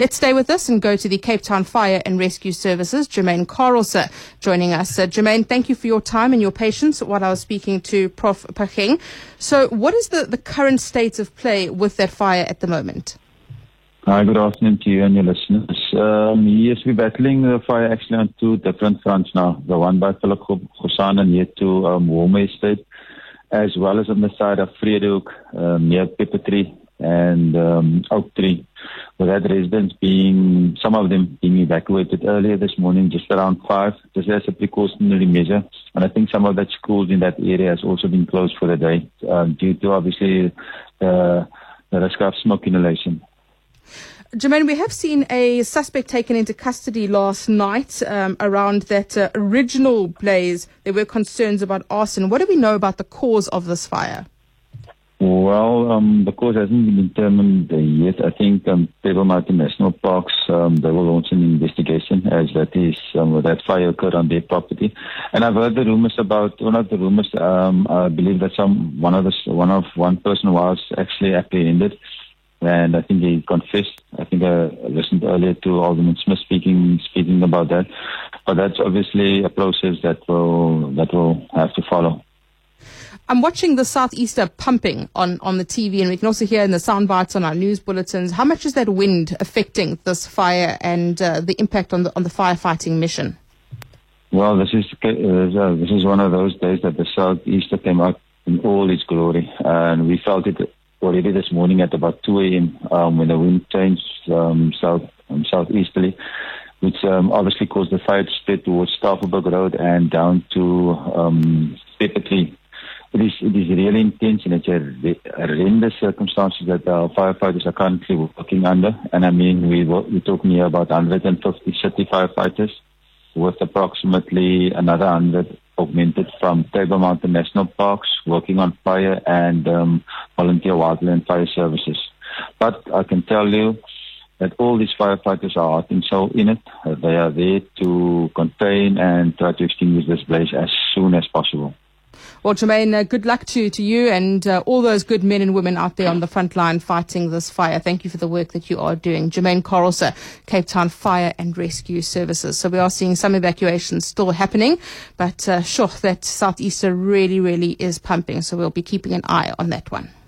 Let's stay with us and go to the Cape Town Fire and Rescue Services. Jermaine Carlse joining us. Jermaine, thank you for your time and your patience while I was speaking to Prof. Phakeng. So what is the current state of play with that fire at the moment? Hi, good afternoon to you and your listeners. Yes, we're battling the fire actually on two different fronts now. The one by Philip Gosana near to Walmer Estate, as well as on the side of Vredehoek near Pepper Tree and Oak Tree. With that residents some of them being evacuated earlier this morning, just around 5, just as a precautionary measure. And I think some of that schools in that area has also been closed for the day due to obviously the risk of smoke inhalation. Jermaine, we have seen a suspect taken into custody last night around that original blaze. There were concerns about arson. What do we know about the cause of this fire? Well, the cause hasn't been determined yet. I think Table Mountain National Parks, they will launch an investigation as that fire occurred on their property. And I've heard the rumors about, well, not the rumors, I believe that one person was actually apprehended. And I think he confessed. I think I listened earlier to Alderman Smith speaking about that. But that's obviously a process that will have to follow. I'm watching the Southeaster pumping on the TV, and we can also hear in the sound bites on our news bulletins. How much is that wind affecting this fire and the impact on the firefighting mission? Well, this is one of those days that the Southeaster came out in all its glory, and we felt it already this morning at about 2 a.m. When the wind changed southeasterly, which obviously caused the fire to spread towards Tafelberg Road and down to Pepper Tree. It is really intense, and it's a horrendous circumstances that our firefighters are currently working under. And I mean, we're talking here about 150 city firefighters, with approximately another 100 augmented from Table Mountain National Parks, working on fire and volunteer wildland fire services. But I can tell you that all these firefighters are heart and soul in it. They are there to contain and try to extinguish this blaze as soon as possible. Well, Jermaine, good luck to you and all those good men and women out there on the front line fighting this fire. Thank you for the work that you are doing. Jermaine Carlse, Cape Town Fire and Rescue Services. So we are seeing some evacuations still happening, but sure, that Southeaster really, really is pumping. So we'll be keeping an eye on that one.